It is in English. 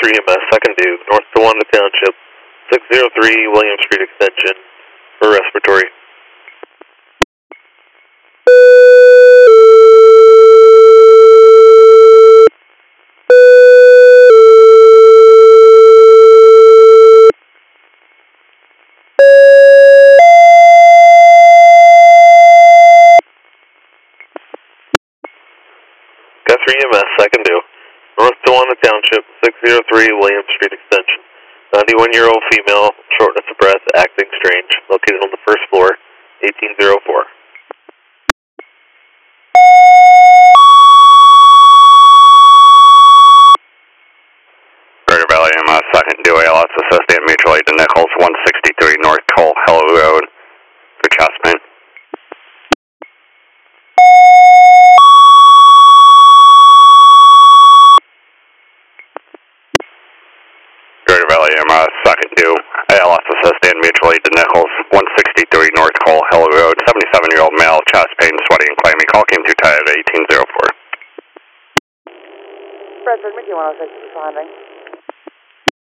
Guthrie EMS, second due, north to Wanda Township, 603 William Street Extension, for respiratory. Guthrie EMS, second due, north to Wanda Township, 603 William Street Extension. 91-year-old female, shortness of breath, acting strange, located on the first floor, 1804. Greater Valley EMS, second due, ALS associate mutual aid to Nichols, 163 North Cole Hill Road, for chest pain. Greater Valley EMS, second due, ALS associate mutual aid to Nichols, 163 North Cole Hill Road, 77-year-old male, chest pain, sweaty and clammy. Call came through tired at 1804. Bradford, Mickey 106, responding.